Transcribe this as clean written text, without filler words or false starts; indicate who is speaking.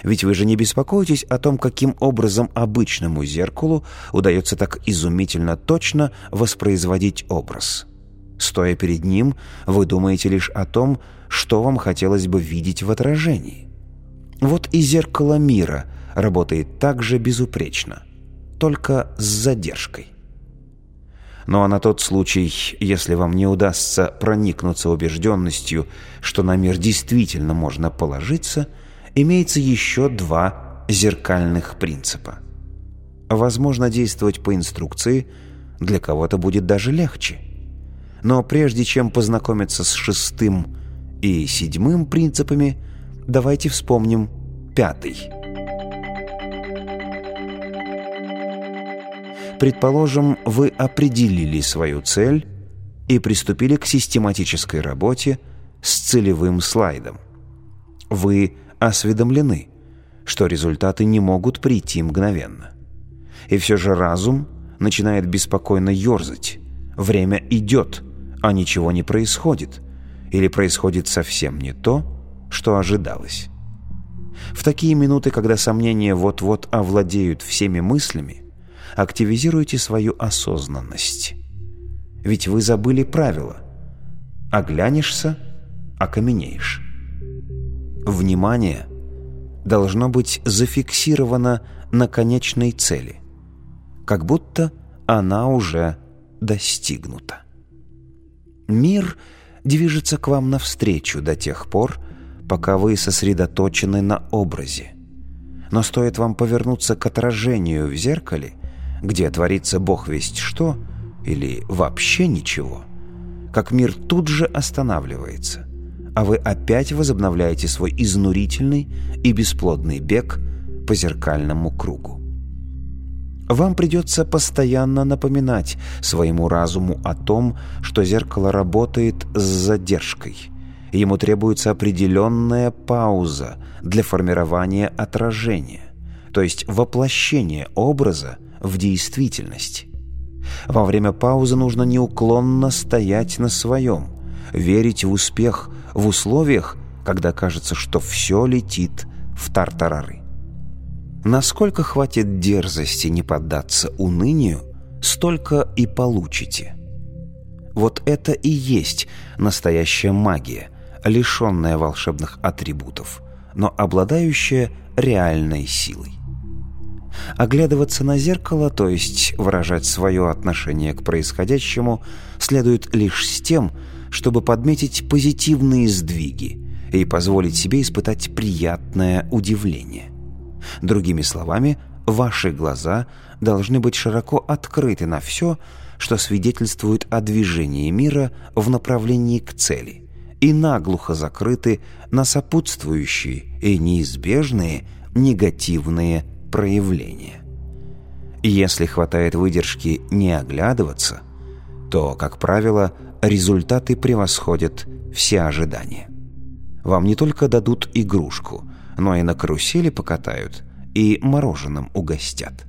Speaker 1: Ведь вы же не беспокоитесь о том, каким образом обычному зеркалу удается так изумительно точно воспроизводить образ. Стоя перед ним, вы думаете лишь о том, что вам хотелось бы видеть в отражении. Вот и зеркало мира работает так же безупречно, только с задержкой. Ну а на тот случай, если вам не удастся проникнуться убежденностью, что на мир действительно можно положиться, имеется еще два зеркальных принципа. Возможно, действовать по инструкции для кого-то будет даже легче. Но прежде чем познакомиться с 6-м и 7-м принципами, давайте вспомним 5-й. Предположим, вы определили свою цель и приступили к систематической работе с целевым слайдом. Вы осведомлены, что результаты не могут прийти мгновенно. И все же разум начинает беспокойно ерзать. Время идет, а ничего не происходит. Или происходит совсем не то, что ожидалось. В такие минуты, когда сомнения вот-вот овладеют всеми мыслями, активизируйте свою осознанность. Ведь вы забыли правила. Оглянешься — окаменеешь. Внимание должно быть зафиксировано на конечной цели, как будто она уже достигнута. Мир движется к вам навстречу до тех пор, пока вы сосредоточены на образе. Но стоит вам повернуться к отражению в зеркале, где творится бог весть что, или вообще ничего, как мир тут же останавливается, а вы опять возобновляете свой изнурительный и бесплодный бег по зеркальному кругу. Вам придется постоянно напоминать своему разуму о том, что зеркало работает с задержкой. Ему требуется определенная пауза для формирования отражения, то есть воплощения образа в действительность. Во время паузы нужно неуклонно стоять на своем, верить в успех в условиях, когда кажется, что все летит в тартарары. Насколько хватит дерзости не поддаться унынию, столько и получите. Вот это и есть настоящая магия, лишенная волшебных атрибутов, но обладающая реальной силой. Оглядываться на зеркало, то есть выражать свое отношение к происходящему, следует лишь с тем, чтобы подметить позитивные сдвиги и позволить себе испытать приятное удивление. Другими словами, ваши глаза должны быть широко открыты на все, что свидетельствует о движении мира в направлении к цели, и наглухо закрыты на сопутствующие и неизбежные негативные проявления. Если хватает выдержки не оглядываться, то, как правило, результаты превосходят все ожидания. Вам не только дадут игрушку, но и на карусели покатают и мороженым угостят.